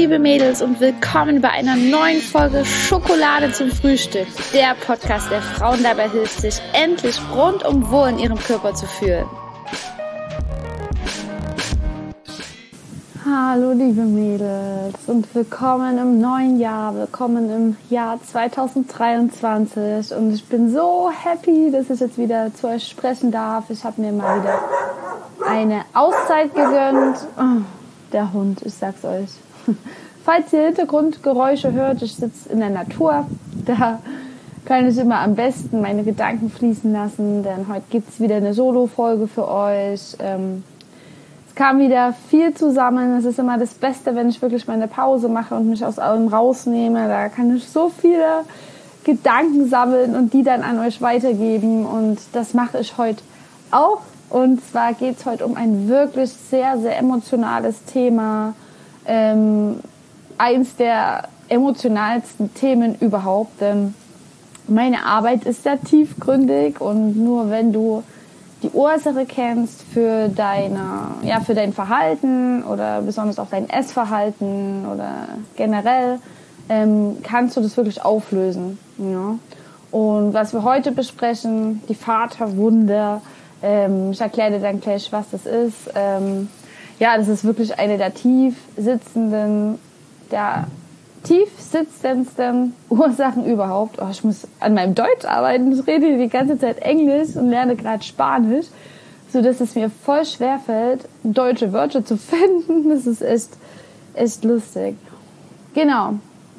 liebe Mädels und willkommen bei einer neuen Folge Schokolade zum Frühstück. Der Podcast, der Frauen dabei hilft, sich endlich rundum wohl in ihrem Körper zu fühlen. Hallo liebe Mädels und willkommen im neuen Jahr, willkommen im Jahr 2023 und ich bin so happy, dass ich jetzt wieder zu euch sprechen darf. Ich habe mir mal wieder eine Auszeit gegönnt. Oh, der Hund, ich sag's euch. Falls ihr Hintergrundgeräusche hört, ich sitze in der Natur, da kann ich immer am besten meine Gedanken fließen lassen, denn heute gibt's wieder eine Solo-Folge für euch. Es kam wieder viel zusammen. Es ist immer das Beste, wenn ich wirklich mal eine Pause mache und mich aus allem rausnehme. Da kann ich so viele Gedanken sammeln und die dann an euch weitergeben. Und das mache ich heute auch. Und zwar geht es heute um ein wirklich sehr, sehr emotionales Thema. Eins der emotionalsten Themen überhaupt. Denn meine Arbeit ist sehr tiefgründig und nur wenn du die Ursache kennst für dein Verhalten oder besonders auch dein Essverhalten oder generell, kannst du das wirklich auflösen. Ja? Und was wir heute besprechen, die Vaterwunde, ich erkläre dir dann gleich, was das ist. Das ist wirklich eine der tiefsitzendsten Ursachen überhaupt. Oh, ich muss an meinem Deutsch arbeiten. Ich rede die ganze Zeit Englisch und lerne gerade Spanisch, sodass es mir voll schwerfällt, deutsche Wörter zu finden. Das ist echt lustig. Genau.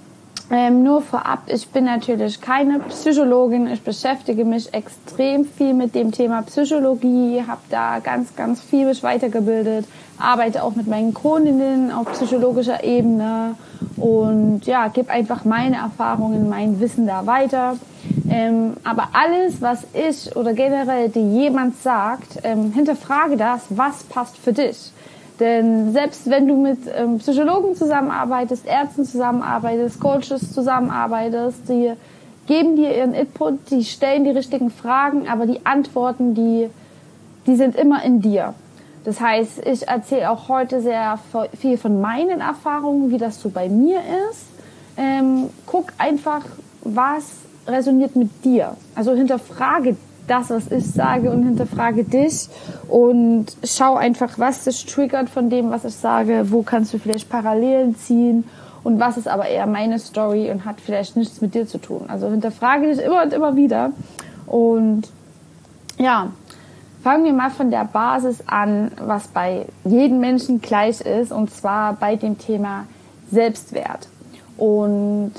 Nur vorab, ich bin natürlich keine Psychologin. Ich beschäftige mich extrem viel mit dem Thema Psychologie, habe da ganz, ganz viel mich weitergebildet, arbeite auch mit meinen Kundinnen auf psychologischer Ebene und ja, gebe einfach meine Erfahrungen, mein Wissen da weiter. Aber alles, was ich oder generell dir jemand sagt, hinterfrage das, was passt für dich. Denn selbst wenn du mit Psychologen zusammenarbeitest, Ärzten zusammenarbeitest, Coaches zusammenarbeitest, die geben dir ihren Input, die stellen die richtigen Fragen, aber die Antworten, die sind immer in dir. Das heißt, ich erzähle auch heute sehr viel von meinen Erfahrungen, wie das so bei mir ist. Guck einfach, was resoniert mit dir. Also hinterfrage das, was ich sage und hinterfrage dich und schau einfach, was dich triggert von dem, was ich sage, wo kannst du vielleicht Parallelen ziehen und was ist aber eher meine Story und hat vielleicht nichts mit dir zu tun. Also hinterfrage dich immer und immer wieder und ja, fangen wir mal von der Basis an, was bei jedem Menschen gleich ist und zwar bei dem Thema Selbstwert. Und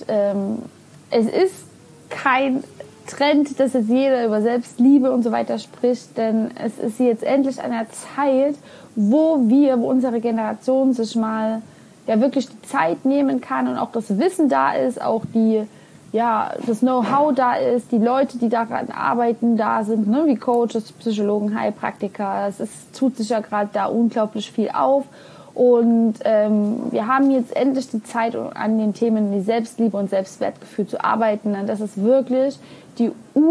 es ist kein Trend, dass jetzt jeder über Selbstliebe und so weiter spricht, denn es ist jetzt endlich an der Zeit, wo unsere Generation sich mal wirklich die Zeit nehmen kann und auch das Wissen da ist, auch das Know-how da ist, die Leute, die daran arbeiten, da sind, ne, wie Coaches, Psychologen, Heilpraktiker. Tut sich ja gerade da unglaublich viel auf. Und wir haben jetzt endlich die Zeit, an den Themen wie Selbstliebe und Selbstwertgefühl zu arbeiten. Und das ist wirklich die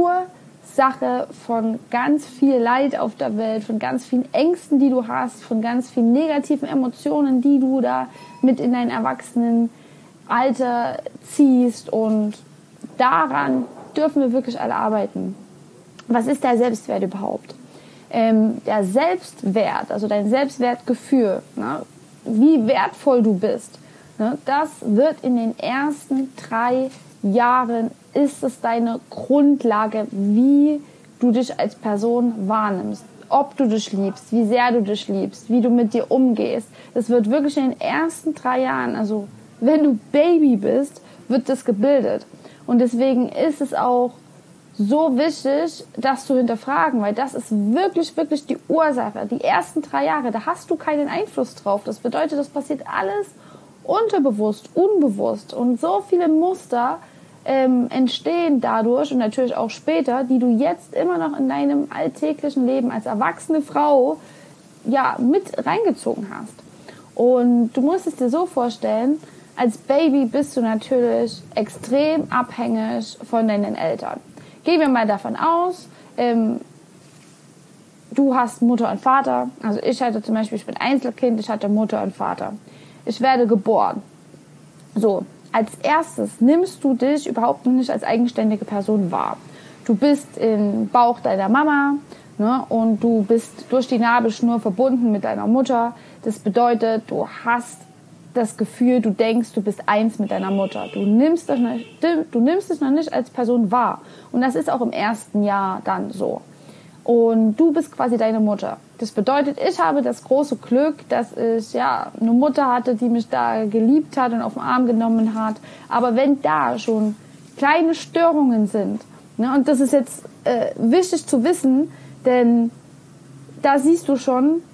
Ursache von ganz viel Leid auf der Welt, von ganz vielen Ängsten, die du hast, von ganz vielen negativen Emotionen, die du da mit in dein Erwachsenenalter ziehst. Und daran dürfen wir wirklich alle arbeiten. Was ist der Selbstwert überhaupt? Der Selbstwert, also dein Selbstwertgefühl, ne, wie wertvoll du bist, ne, das wird in den ersten 3 Jahren, ist es deine Grundlage, wie du dich als Person wahrnimmst, ob du dich liebst, wie sehr du dich liebst, wie du mit dir umgehst. Das wird wirklich in den ersten 3 Jahren, also wenn du Baby bist, wird das gebildet. Und deswegen ist es auch so wichtig, das zu hinterfragen, weil das ist wirklich, wirklich die Ursache. Die ersten 3 Jahre, da hast du keinen Einfluss drauf. Das bedeutet, das passiert alles unterbewusst, unbewusst. Und so viele Muster entstehen dadurch und natürlich auch später, die du jetzt immer noch in deinem alltäglichen Leben als erwachsene Frau mit reingezogen hast. Und du musst es dir so vorstellen, als Baby bist du natürlich extrem abhängig von deinen Eltern. Gehen wir mal davon aus, du hast Mutter und Vater. Also ich bin Einzelkind, ich hatte Mutter und Vater. Ich werde geboren. So, als erstes nimmst du dich überhaupt nicht als eigenständige Person wahr. Du bist im Bauch deiner Mama, ne, und du bist durch die Nabelschnur verbunden mit deiner Mutter. Das bedeutet, du hast das Gefühl, du denkst, du bist eins mit deiner Mutter. Du nimmst dich noch nicht als Person wahr. Und das ist auch im ersten Jahr dann so. Und du bist quasi deine Mutter. Das bedeutet, ich habe das große Glück, dass ich eine Mutter hatte, die mich da geliebt hat und auf den Arm genommen hat. Aber wenn da schon kleine Störungen sind, ne, und das ist jetzt wichtig zu wissen, denn da siehst du schon,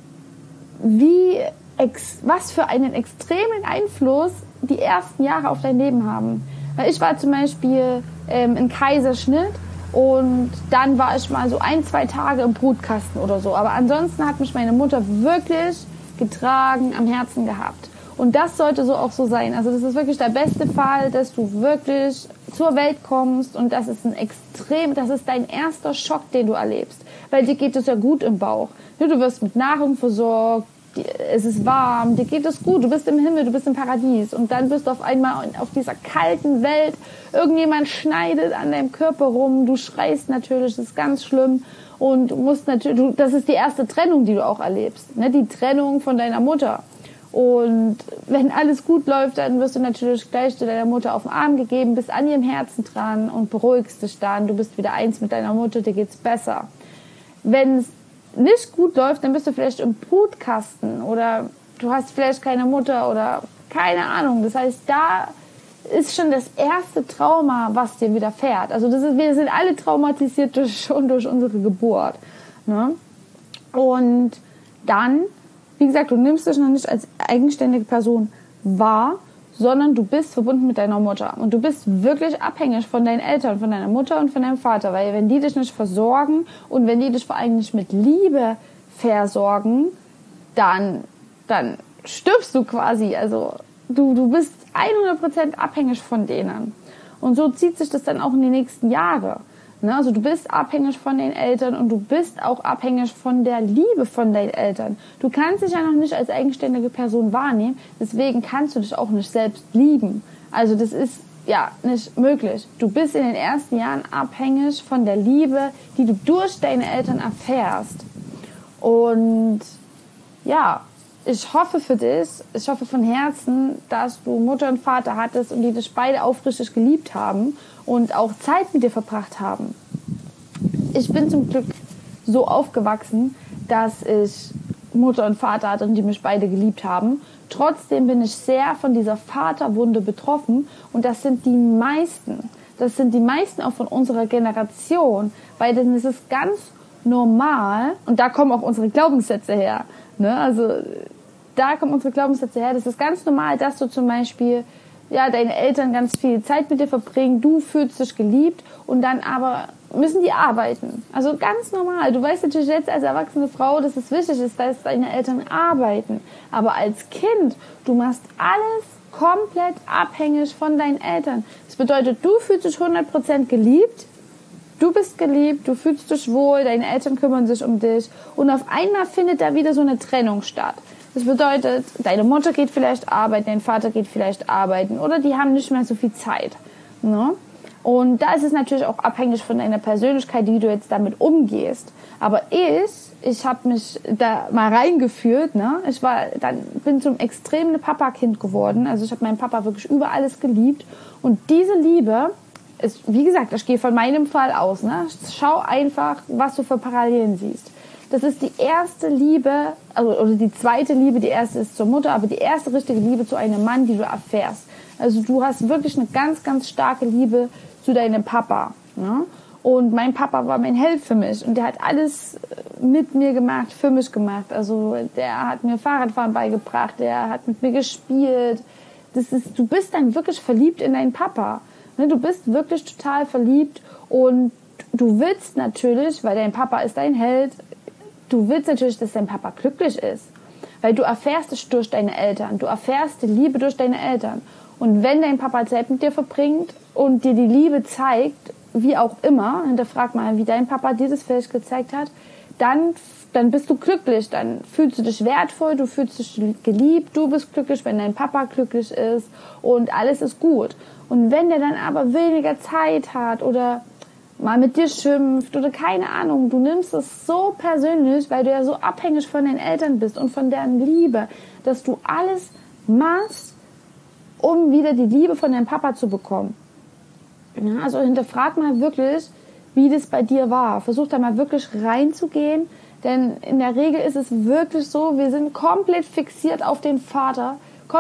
was für einen extremen Einfluss die ersten Jahre auf dein Leben haben. Weil ich war zum Beispiel im Kaiserschnitt und dann war ich mal so 1-2 Tage im Brutkasten oder so. Aber ansonsten hat mich meine Mutter wirklich getragen, am Herzen gehabt. Und das sollte so auch so sein. Also das ist wirklich der beste Fall, dass du wirklich zur Welt kommst und das ist das ist dein erster Schock, den du erlebst. Weil dir geht es ja gut im Bauch. Du wirst mit Nahrung versorgt, es ist warm, dir geht es gut, du bist im Himmel, du bist im Paradies und dann bist du auf einmal auf dieser kalten Welt, irgendjemand schneidet an deinem Körper rum, du schreist natürlich, das ist ganz schlimm und musst natürlich, das ist die erste Trennung, die du auch erlebst, ne? Die Trennung von deiner Mutter. Und wenn alles gut läuft, dann wirst du natürlich gleich zu deiner Mutter auf den Arm gegeben, bist an ihrem Herzen dran und beruhigst dich dann, du bist wieder eins mit deiner Mutter, dir geht's besser. Wenn es nicht gut läuft, dann bist du vielleicht im Brutkasten oder du hast vielleicht keine Mutter oder keine Ahnung. Das heißt, da ist schon das erste Trauma, was dir widerfährt. Also wir sind alle traumatisiert schon durch unsere Geburt. Ne? Und dann, wie gesagt, du nimmst dich noch nicht als eigenständige Person wahr, sondern du bist verbunden mit deiner Mutter. Und du bist wirklich abhängig von deinen Eltern, von deiner Mutter und von deinem Vater. Weil wenn die dich nicht versorgen und wenn die dich vor allem nicht mit Liebe versorgen, dann stirbst du quasi. Also du bist 100% abhängig von denen. Und so zieht sich das dann auch in die nächsten Jahre. Ne? Also du bist abhängig von den Eltern und du bist auch abhängig von der Liebe von deinen Eltern. Du kannst dich ja noch nicht als eigenständige Person wahrnehmen, deswegen kannst du dich auch nicht selbst lieben. Also das ist ja nicht möglich. Du bist in den ersten Jahren abhängig von der Liebe, die du durch deine Eltern erfährst. Und ja, ich hoffe für dich, ich hoffe von Herzen, dass du Mutter und Vater hattest und die dich beide aufrichtig geliebt haben und auch Zeit mit dir verbracht haben. Ich bin zum Glück so aufgewachsen, dass ich Mutter und Vater hatte und die mich beide geliebt haben. Trotzdem bin ich sehr von dieser Vaterwunde betroffen und das sind die meisten. Das sind die meisten auch von unserer Generation, weil dann ist es ganz normal und da kommen auch unsere Glaubenssätze her. Ne? Also da kommen unsere Glaubenssätze her. Das ist ganz normal, dass du zum Beispiel deine Eltern ganz viel Zeit mit dir verbringen, du fühlst dich geliebt und dann aber müssen die arbeiten. Also ganz normal. Du weißt natürlich jetzt als erwachsene Frau, dass es wichtig ist, dass deine Eltern arbeiten. Aber als Kind, du machst alles komplett abhängig von deinen Eltern. Das bedeutet, du fühlst dich 100% geliebt, du bist geliebt, du fühlst dich wohl, deine Eltern kümmern sich um dich und auf einmal findet da wieder so eine Trennung statt. Das bedeutet, deine Mutter geht vielleicht arbeiten, dein Vater geht vielleicht arbeiten oder die haben nicht mehr so viel Zeit. Ne? Und da ist es natürlich auch abhängig von deiner Persönlichkeit, wie du jetzt damit umgehst. Aber ich habe mich da mal reingeführt. Ne? Bin zum extremen Papa-Kind geworden. Also ich habe meinen Papa wirklich über alles geliebt. Und diese Liebe ist, wie gesagt, ich gehe von meinem Fall aus. Ne? Schau einfach, was du für Parallelen siehst. Das ist die erste Liebe, oder die zweite Liebe, die erste ist zur Mutter, aber die erste richtige Liebe zu einem Mann, die du erfährst. Also du hast wirklich eine ganz, ganz starke Liebe zu deinem Papa. Ne? Und mein Papa war mein Held für mich und der hat alles mit mir gemacht, für mich gemacht. Also der hat mir Fahrradfahren beigebracht, der hat mit mir gespielt. Du bist dann wirklich verliebt in deinen Papa. Ne? Du bist wirklich total verliebt und du willst natürlich, weil dein Papa ist dein Held, du willst natürlich, dass dein Papa glücklich ist, weil du erfährst es durch deine Eltern, du erfährst die Liebe durch deine Eltern. Und wenn dein Papa Zeit mit dir verbringt und dir die Liebe zeigt, wie auch immer, hinterfrag mal, wie dein Papa dir das vielleicht gezeigt hat, dann bist du glücklich, dann fühlst du dich wertvoll, du fühlst dich geliebt, du bist glücklich, wenn dein Papa glücklich ist und alles ist gut. Und wenn der dann aber weniger Zeit hat oder mal mit dir schimpft oder keine Ahnung, du nimmst es so persönlich, weil du ja so abhängig von den Eltern bist und von deren Liebe, dass du alles machst, um wieder die Liebe von deinem Papa zu bekommen. Ja, also hinterfrag mal wirklich, wie das bei dir war. Versuch da mal wirklich reinzugehen, denn in der Regel ist es wirklich so, wir sind komplett fixiert auf den Vater,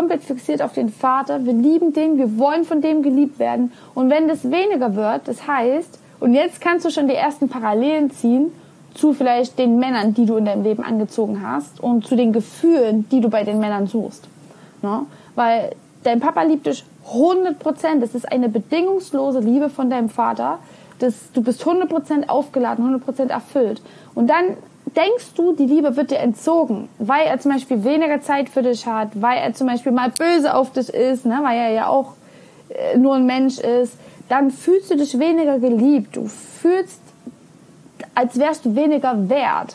wir lieben den, wir wollen von dem geliebt werden und wenn das weniger wird, das heißt, und jetzt kannst du schon die ersten Parallelen ziehen zu vielleicht den Männern, die du in deinem Leben angezogen hast und zu den Gefühlen, die du bei den Männern suchst. Ne? Weil dein Papa liebt dich 100%, das ist eine bedingungslose Liebe von deinem Vater, du bist 100% aufgeladen, 100% erfüllt und dann denkst du, die Liebe wird dir entzogen, weil er zum Beispiel weniger Zeit für dich hat, weil er zum Beispiel mal böse auf dich ist, ne, weil er ja auch nur ein Mensch ist, dann fühlst du dich weniger geliebt. Du fühlst, als wärst du weniger wert.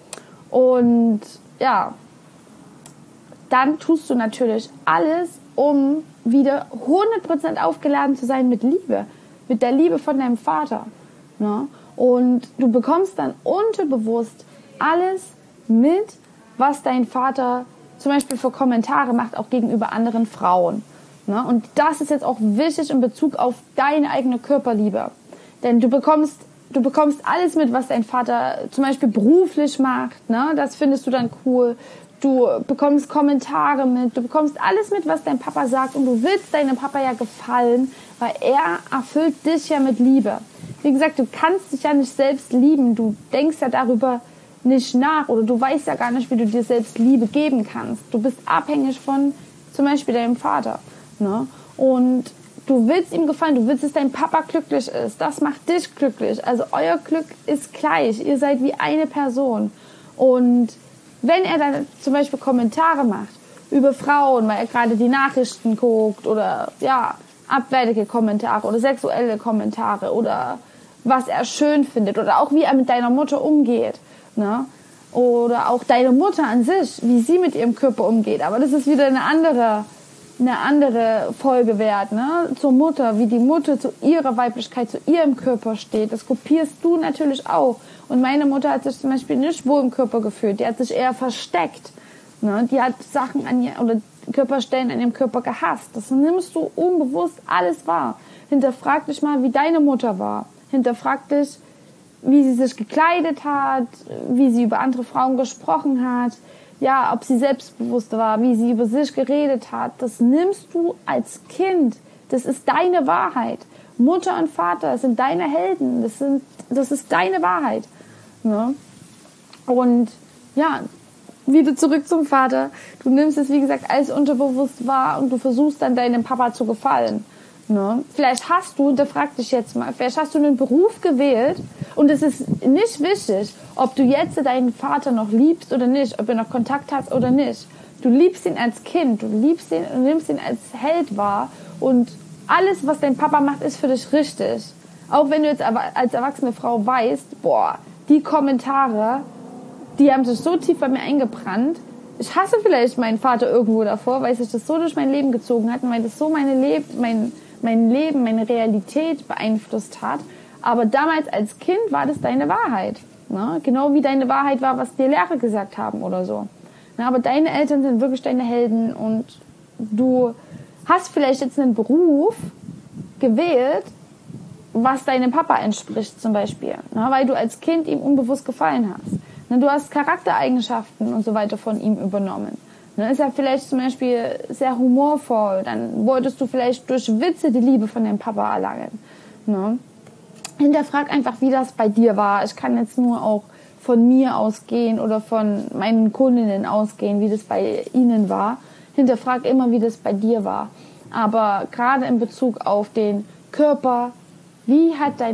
Und ja, dann tust du natürlich alles, um wieder 100% aufgeladen zu sein mit Liebe, mit der Liebe von deinem Vater. Ne? Und du bekommst dann unterbewusst alles mit, was dein Vater zum Beispiel für Kommentare macht, auch gegenüber anderen Frauen. Ne? Und das ist jetzt auch wichtig in Bezug auf deine eigene Körperliebe. Denn du bekommst alles mit, was dein Vater zum Beispiel beruflich macht. Ne? Das findest du dann cool. Du bekommst Kommentare mit, du bekommst alles mit, was dein Papa sagt. Und du willst deinem Papa ja gefallen, weil er erfüllt dich ja mit Liebe. Wie gesagt, du kannst dich ja nicht selbst lieben. Du denkst ja darüber nicht nach oder du weißt ja gar nicht, wie du dir selbst Liebe geben kannst. Du bist abhängig von zum Beispiel deinem Vater. Ne? Und du willst ihm gefallen, du willst, dass dein Papa glücklich ist. Das macht dich glücklich. Also euer Glück ist gleich. Ihr seid wie eine Person. Und wenn er dann zum Beispiel Kommentare macht über Frauen, weil er gerade die Nachrichten guckt oder ja, abwertige Kommentare oder sexuelle Kommentare oder was er schön findet oder auch wie er mit deiner Mutter umgeht, ne? Oder auch deine Mutter an sich, wie sie mit ihrem Körper umgeht. Aber das ist wieder eine andere Folge wert, ne? Zur Mutter, wie die Mutter zu ihrer Weiblichkeit, zu ihrem Körper steht. Das kopierst du natürlich auch. Und meine Mutter hat sich zum Beispiel nicht wohl im Körper gefühlt. Die hat sich eher versteckt. Ne? Die hat Sachen an ihr oder Körperstellen an ihrem Körper gehasst. Das nimmst du unbewusst alles wahr. Hinterfrag dich mal, wie deine Mutter war. Hinterfrag dich, wie sie sich gekleidet hat, wie sie über andere Frauen gesprochen hat, ja, ob sie selbstbewusst war, wie sie über sich geredet hat. Das nimmst du als Kind. Das ist deine Wahrheit. Mutter und Vater sind deine Helden. Das ist deine Wahrheit. Ne? Und ja, wieder zurück zum Vater. Du nimmst es, wie gesagt, alles unterbewusst wahr und du versuchst dann deinem Papa zu gefallen. Ne? Vielleicht hast du, hinterfrag dich jetzt mal, vielleicht hast du einen Beruf gewählt und es ist nicht wichtig, ob du jetzt deinen Vater noch liebst oder nicht, ob ihr noch Kontakt habt oder nicht. Du liebst ihn als Kind, du liebst ihn und nimmst ihn als Held wahr und alles, was dein Papa macht, ist für dich richtig. Auch wenn du jetzt aber als erwachsene Frau weißt, boah, die Kommentare, die haben sich so tief bei mir eingebrannt. Ich hasse vielleicht meinen Vater irgendwo davor, weil sich das so durch mein Leben gezogen hat und weil das so mein Leben, meine Realität beeinflusst hat. Aber damals als Kind war das deine Wahrheit. Ne? Genau wie deine Wahrheit war, was dir Lehrer gesagt haben oder so. Na, aber deine Eltern sind wirklich deine Helden und du hast vielleicht jetzt einen Beruf gewählt, was deinem Papa entspricht zum Beispiel, ne? Weil du als Kind ihm unbewusst gefallen hast. Ne? Du hast Charaktereigenschaften und so weiter von ihm übernommen. Ne? Ist er vielleicht zum Beispiel sehr humorvoll, dann wolltest du vielleicht durch Witze die Liebe von deinem Papa erlangen. Ne? Hinterfrag einfach, wie das bei dir war. Ich kann jetzt nur auch von mir ausgehen oder von meinen Kundinnen ausgehen, wie das bei ihnen war. Hinterfrag immer, wie das bei dir war. Aber gerade in Bezug auf den Körper, wie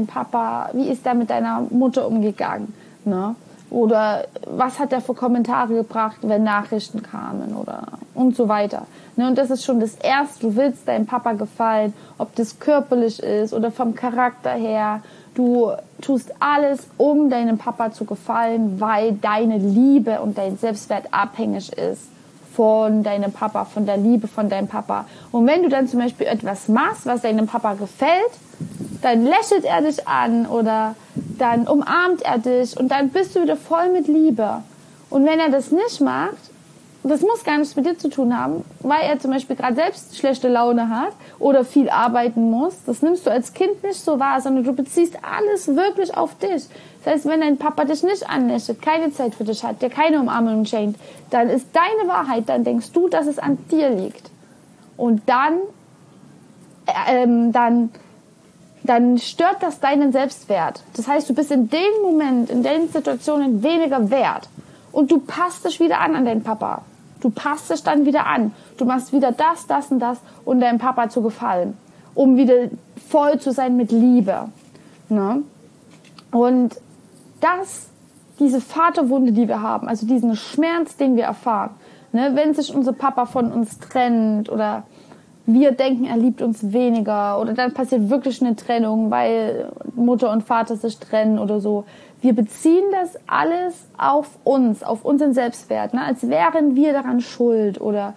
ist er mit deiner Mutter umgegangen? Ne? Oder was hat er für Kommentare gebracht, wenn Nachrichten kamen oder und so weiter. Ne? Und das ist schon das Erste. Du willst deinem Papa gefallen, ob das körperlich ist oder vom Charakter her. Du tust alles, um deinem Papa zu gefallen, weil deine Liebe und dein Selbstwert abhängig ist von deinem Papa, von der Liebe von deinem Papa. Und wenn du dann zum Beispiel etwas machst, was deinem Papa gefällt, dann lächelt er dich an oder dann umarmt er dich und dann bist du wieder voll mit Liebe. Und wenn er das nicht macht, das muss gar nichts mit dir zu tun haben, weil er zum Beispiel gerade selbst schlechte Laune hat oder viel arbeiten muss. Das nimmst du als Kind nicht so wahr, sondern du beziehst alles wirklich auf dich. Das heißt, wenn dein Papa dich nicht anlächelt, keine Zeit für dich hat, dir keine Umarmung schenkt, dann ist deine Wahrheit, dann denkst du, dass es an dir liegt. Und dann stört das deinen Selbstwert. Das heißt, du bist in dem Moment, in den Situationen weniger wert. Und du passt dich wieder an deinen Papa. Du passt dich dann wieder an. Du machst wieder das, das und das, um deinem Papa zu gefallen. Um wieder voll zu sein mit Liebe. Ne? Und diese Vaterwunde, die wir haben, also diesen Schmerz, den wir erfahren, ne, wenn sich unser Papa von uns trennt oder wir denken, er liebt uns weniger oder dann passiert wirklich eine Trennung, weil Mutter und Vater sich trennen oder so. Wir beziehen das alles auf uns, auf unseren Selbstwert, ne? Als wären wir daran schuld oder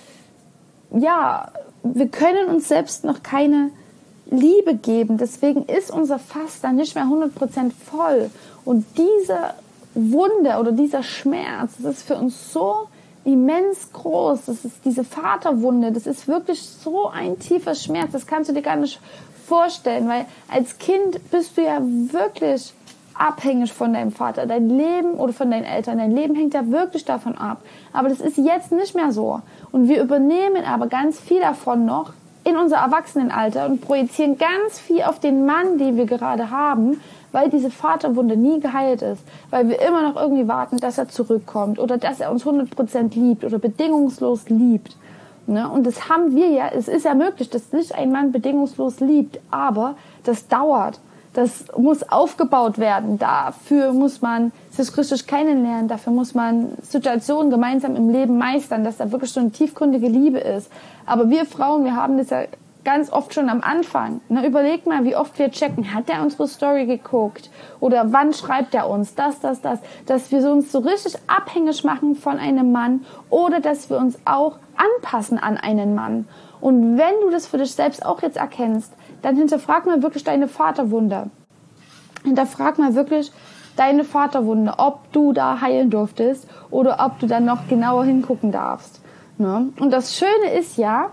ja, wir können uns selbst noch keine Liebe geben. Deswegen ist unser Fass dann nicht mehr 100% voll. Und diese Wunde oder dieser Schmerz, das ist für uns so immens groß. Das ist diese Vaterwunde. Das ist wirklich so ein tiefer Schmerz. Das kannst du dir gar nicht vorstellen, weil als Kind bist du ja wirklich abhängig von deinem Vater. Dein Leben oder von deinen Eltern. Dein Leben hängt ja wirklich davon ab. Aber das ist jetzt nicht mehr so. Und wir übernehmen aber ganz viel davon noch in unser Erwachsenenalter und projizieren ganz viel auf den Mann, den wir gerade haben, weil diese Vaterwunde nie geheilt ist, weil wir immer noch irgendwie warten, dass er zurückkommt oder dass er uns 100% liebt oder bedingungslos liebt. Ne? Und das haben wir ja, es ist ja möglich, dass nicht ein Mann bedingungslos liebt, aber das dauert. Das muss aufgebaut werden. Dafür muss man sich richtig kennenlernen. Dafür muss man Situationen gemeinsam im Leben meistern, dass da wirklich so eine tiefgründige Liebe ist. Aber wir Frauen, wir haben das ja ganz oft schon am Anfang. Na, überleg mal, wie oft wir checken. Hat der unsere Story geguckt? Oder wann schreibt er uns das? Dass wir uns so richtig abhängig machen von einem Mann oder dass wir uns auch anpassen an einen Mann. Und wenn du das für dich selbst auch jetzt erkennst, dann hinterfrag mal wirklich deine Vaterwunde. Hinterfrag mal wirklich deine Vaterwunde, ob du da heilen durftest oder ob du dann noch genauer hingucken darfst. Ne? Und das Schöne ist ja,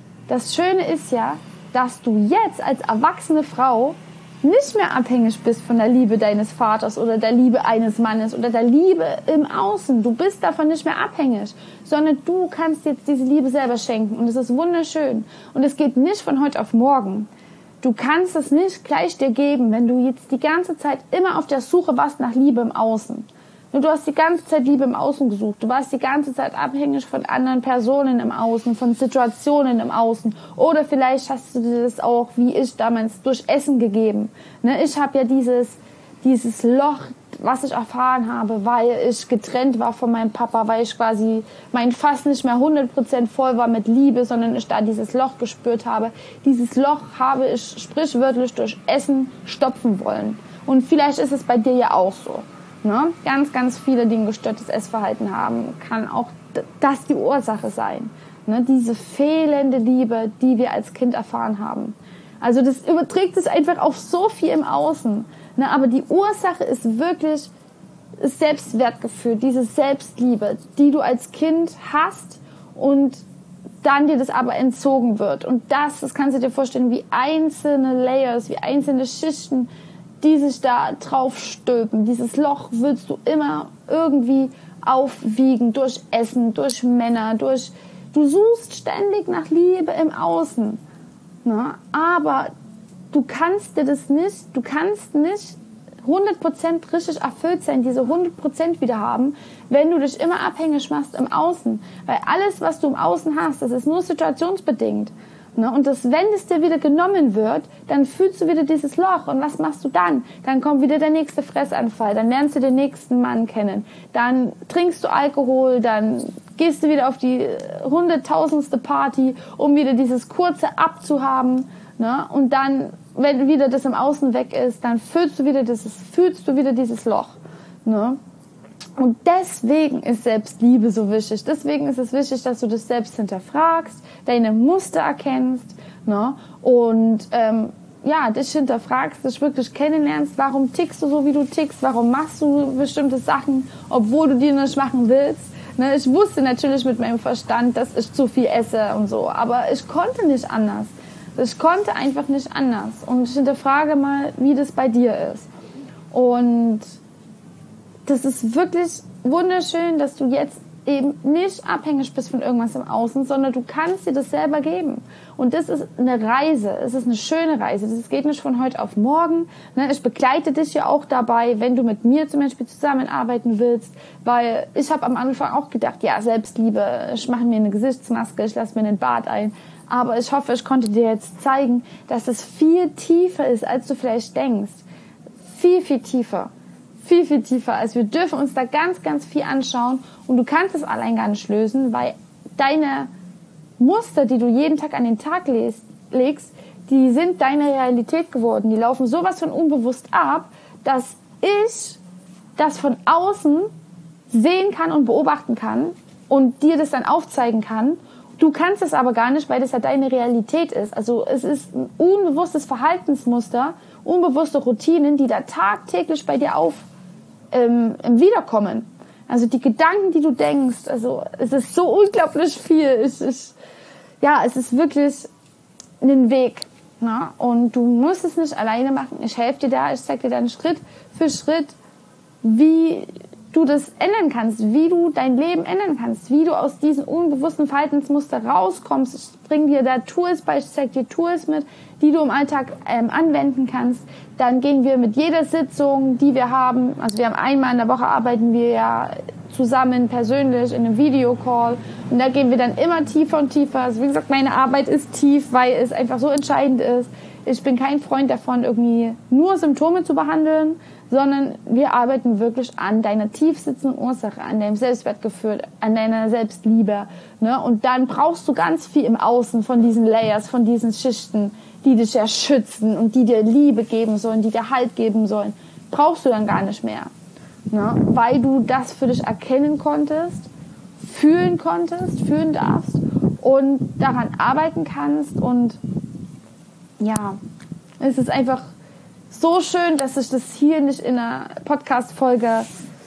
dass du jetzt als erwachsene Frau nicht mehr abhängig bist von der Liebe deines Vaters oder der Liebe eines Mannes oder der Liebe im Außen. Du bist davon nicht mehr abhängig, sondern du kannst jetzt diese Liebe selber schenken und es ist wunderschön. Und es geht nicht von heute auf morgen. Du kannst es nicht gleich dir geben, wenn du jetzt die ganze Zeit immer auf der Suche warst nach Liebe im Außen. Du hast die ganze Zeit Liebe im Außen gesucht. Du warst die ganze Zeit abhängig von anderen Personen im Außen, von Situationen im Außen. Oder vielleicht hast du dir das auch, wie ich damals, durch Essen gegeben. Ne, ich habe ja dieses Loch, was ich erfahren habe, weil ich getrennt war von meinem Papa, weil ich quasi mein Fass nicht mehr 100% voll war mit Liebe, sondern ich da dieses Loch gespürt habe. Dieses Loch habe ich sprichwörtlich durch Essen stopfen wollen. Und vielleicht ist es bei dir ja auch so. Ne? Ganz, ganz viele, die ein gestörtes Essverhalten haben, kann auch das die Ursache sein. Ne? Diese fehlende Liebe, die wir als Kind erfahren haben. Also das überträgt sich einfach auf so viel im Außen. Ne? Aber die Ursache ist wirklich das Selbstwertgefühl, diese Selbstliebe, die du als Kind hast und dann dir das aber entzogen wird. Und das kannst du dir vorstellen, wie einzelne Layers, wie einzelne Schichten, die sich da drauf stülpen. Dieses Loch willst du immer irgendwie aufwiegen durch Essen, durch Männer, du suchst ständig nach Liebe im Außen. Ne? Aber du kannst nicht 100% richtig erfüllt sein, diese 100% wieder haben, wenn du dich immer abhängig machst im Außen. Weil alles, was du im Außen hast, das ist nur situationsbedingt. Und wenn es dir wieder genommen wird, dann fühlst du wieder dieses Loch. Und was machst du dann? Dann kommt wieder der nächste Fressanfall, dann lernst du den nächsten Mann kennen, dann trinkst du Alkohol, dann gehst du wieder auf die 100.000. Party, um wieder dieses kurze abzuhaben. Und dann wenn wieder das im Außen weg ist, dann fühlst du wieder dieses Loch. Ne? Und deswegen ist Selbstliebe so wichtig. Deswegen ist es wichtig, dass du das selbst hinterfragst, deine Muster erkennst, ne? Und dich hinterfragst, dich wirklich kennenlernst, warum tickst du so, wie du tickst, warum machst du bestimmte Sachen, obwohl du die nicht machen willst. Ne? Ich wusste natürlich mit meinem Verstand, dass ich zu viel esse und so, aber ich konnte nicht anders. Ich konnte einfach nicht anders. Und ich hinterfrage mal, wie das bei dir ist. Und das ist wirklich wunderschön, dass du jetzt eben nicht abhängig bist von irgendwas im Außen, sondern du kannst dir das selber geben. Und das ist eine Reise. Es ist eine schöne Reise. Das geht nicht von heute auf morgen. Ich begleite dich ja auch dabei, wenn du mit mir zum Beispiel zusammenarbeiten willst, weil ich habe am Anfang auch gedacht, ja, Selbstliebe, ich mache mir eine Gesichtsmaske, ich lasse mir einen Bart ein. Aber ich hoffe, ich konnte dir jetzt zeigen, dass es viel tiefer ist, als du vielleicht denkst. Viel, viel tiefer. Viel, viel tiefer. Also wir dürfen uns da ganz, ganz viel anschauen und du kannst es allein gar nicht lösen, weil deine Muster, die du jeden Tag an den Tag legst, die sind deine Realität geworden. Die laufen sowas von unbewusst ab, dass ich das von außen sehen kann und beobachten kann und dir das dann aufzeigen kann. Du kannst es aber gar nicht, weil das ja deine Realität ist. Also es ist ein unbewusstes Verhaltensmuster, unbewusste Routinen, die da tagtäglich bei dir wiederkommen. Also die Gedanken, die du denkst, also es ist so unglaublich viel. Es ist wirklich ein Weg. Na? Und du musst es nicht alleine machen. Ich helfe dir da, ich zeige dir dann Schritt für Schritt, wie du das ändern kannst, wie du dein Leben ändern kannst, wie du aus diesen unbewussten Verhaltensmuster rauskommst. Ich bringe dir da Tools bei, ich zeige dir Tools mit, die du im Alltag anwenden kannst. Dann gehen wir mit jeder Sitzung, die wir haben, also wir haben einmal in der Woche, arbeiten wir ja zusammen persönlich in einem Videocall und da gehen wir dann immer tiefer und tiefer. Also wie gesagt, meine Arbeit ist tief, weil es einfach so entscheidend ist. Ich bin kein Freund davon, irgendwie nur Symptome zu behandeln, sondern wir arbeiten wirklich an deiner tief sitzenden Ursache, an deinem Selbstwertgefühl, an deiner Selbstliebe. Ne? Und dann brauchst du ganz viel im Außen von diesen Layers, von diesen Schichten, die dich ja schützen und die dir Liebe geben sollen, die dir Halt geben sollen. Brauchst du dann gar nicht mehr. Ne? Weil du das für dich erkennen konntest, fühlen darfst und daran arbeiten kannst. Und ja, es ist einfach so schön, dass ich das hier nicht in einer Podcast-Folge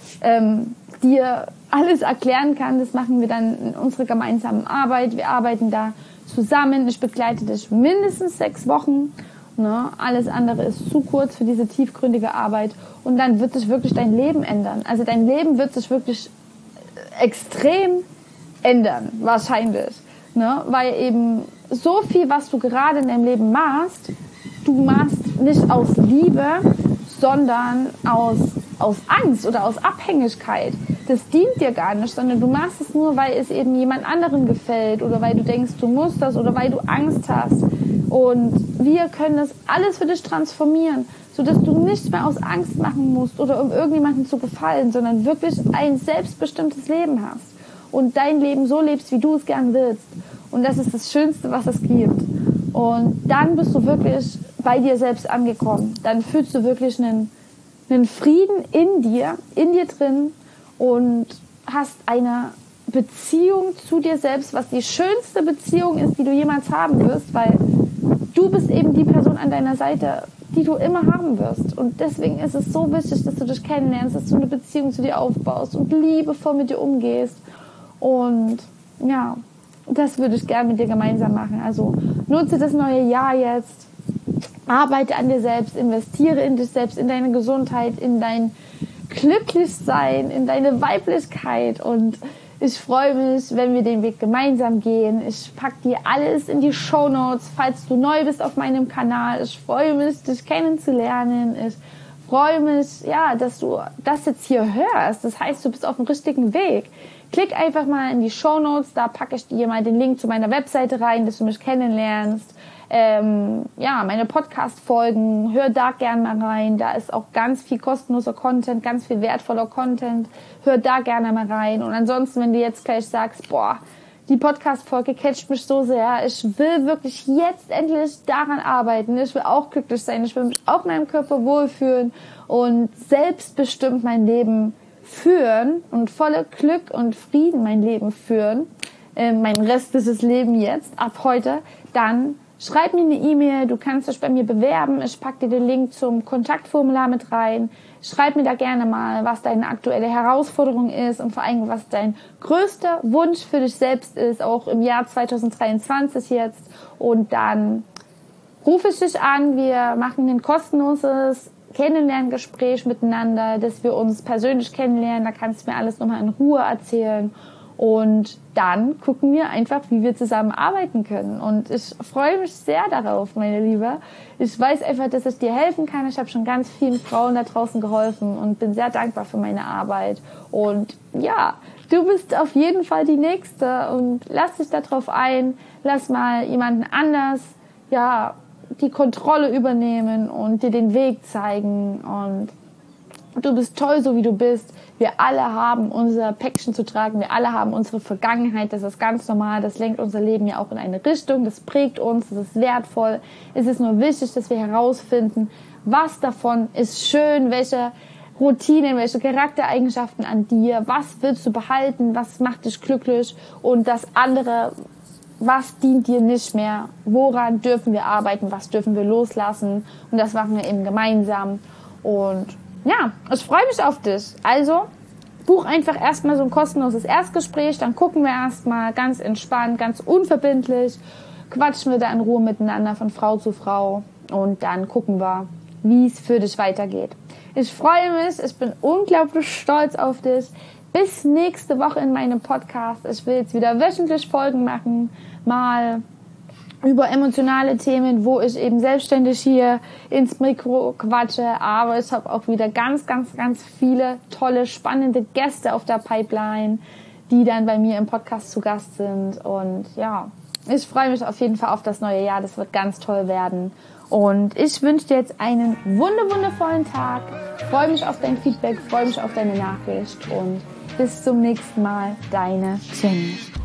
dir alles erklären kann. Das machen wir dann in unserer gemeinsamen Arbeit. Wir arbeiten da zusammen. Ich begleite dich mindestens 6 Wochen. Ne? Alles andere ist zu kurz für diese tiefgründige Arbeit. Und dann wird sich wirklich dein Leben ändern. Also dein Leben wird sich wirklich extrem ändern, wahrscheinlich. Ne? Weil eben so viel, was du gerade in deinem Leben machst, du machst nicht aus Liebe, sondern aus Angst oder aus Abhängigkeit. Das dient dir gar nicht, sondern du machst es nur, weil es eben jemand anderen gefällt oder weil du denkst, du musst das oder weil du Angst hast. Und wir können das alles für dich transformieren, sodass du nichts mehr aus Angst machen musst oder um irgendjemandem zu gefallen, sondern wirklich ein selbstbestimmtes Leben hast und dein Leben so lebst, wie du es gern willst. Und das ist das Schönste, was es gibt. Und dann bist du wirklich bei dir selbst angekommen. Dann fühlst du wirklich einen Frieden in dir drin und hast eine Beziehung zu dir selbst, was die schönste Beziehung ist, die du jemals haben wirst, weil du bist eben die Person an deiner Seite, die du immer haben wirst. Und deswegen ist es so wichtig, dass du dich kennenlernst, dass du eine Beziehung zu dir aufbaust und liebevoll mit dir umgehst. Und ja, das würde ich gerne mit dir gemeinsam machen. Also nutze das neue Jahr jetzt, arbeite an dir selbst, investiere in dich selbst, in deine Gesundheit, in dein Glücklichsein, in deine Weiblichkeit. Und ich freue mich, wenn wir den Weg gemeinsam gehen. Ich packe dir alles in die Shownotes, falls du neu bist auf meinem Kanal. Ich freue mich, dich kennenzulernen. Ich freue mich, ja, dass du das jetzt hier hörst. Das heißt, du bist auf dem richtigen Weg. Klick einfach mal in die Shownotes, da packe ich dir mal den Link zu meiner Webseite rein, dass du mich kennenlernst. Meine Podcast-Folgen, hör da gerne mal rein. Da ist auch ganz viel kostenloser Content, ganz viel wertvoller Content. Hör da gerne mal rein. Und ansonsten, wenn du jetzt gleich sagst, boah, Die Podcast-Folge catcht mich so sehr. Ich will wirklich jetzt endlich daran arbeiten. Ich will auch glücklich sein. Ich will mich auch in meinem Körper wohlfühlen und selbstbestimmt mein Leben führen und voller Glück und Frieden mein Leben führen. Mein restliches Leben jetzt, ab heute. Dann schreib mir eine E-Mail. Du kannst dich bei mir bewerben. Ich packe dir den Link zum Kontaktformular mit rein. Schreib mir da gerne mal, was deine aktuelle Herausforderung ist und vor allem, was dein größter Wunsch für dich selbst ist, auch im Jahr 2023 jetzt. Und dann rufe ich dich an, wir machen ein kostenloses Kennenlerngespräch miteinander, dass wir uns persönlich kennenlernen. Da kannst du mir alles nochmal in Ruhe erzählen. Und dann gucken wir einfach, wie wir zusammen arbeiten können. Und ich freue mich sehr darauf, meine Liebe. Ich weiß einfach, dass ich dir helfen kann. Ich habe schon ganz vielen Frauen da draußen geholfen und bin sehr dankbar für meine Arbeit. Und ja, du bist auf jeden Fall die Nächste. Und lass dich da drauf ein. Lass mal jemanden anders, ja, die Kontrolle übernehmen und dir den Weg zeigen. Und du bist toll, so wie du bist. Wir alle haben unser Päckchen zu tragen. Wir alle haben unsere Vergangenheit. Das ist ganz normal. Das lenkt unser Leben ja auch in eine Richtung. Das prägt uns. Das ist wertvoll. Es ist nur wichtig, dass wir herausfinden, was davon ist schön, welche Routinen, welche Charaktereigenschaften an dir, was willst du behalten, was macht dich glücklich und das andere, was dient dir nicht mehr, woran dürfen wir arbeiten, was dürfen wir loslassen und das machen wir eben gemeinsam. Und ja, ich freue mich auf dich. Also buch einfach erstmal so ein kostenloses Erstgespräch, dann gucken wir erstmal ganz entspannt, ganz unverbindlich, quatschen wir da in Ruhe miteinander von Frau zu Frau und dann gucken wir, wie es für dich weitergeht. Ich freue mich, ich bin unglaublich stolz auf dich. Bis nächste Woche in meinem Podcast. Ich will jetzt wieder wöchentlich Folgen machen, mal über emotionale Themen, wo ich eben selbstständig hier ins Mikro quatsche. Aber ich habe auch wieder ganz, ganz, ganz viele tolle, spannende Gäste auf der Pipeline, die dann bei mir im Podcast zu Gast sind. Und ja, ich freue mich auf jeden Fall auf das neue Jahr. Das wird ganz toll werden. Und ich wünsche dir jetzt einen wundervollen Tag. Freue mich auf dein Feedback, freue mich auf deine Nachricht. Und bis zum nächsten Mal, deine Jenny.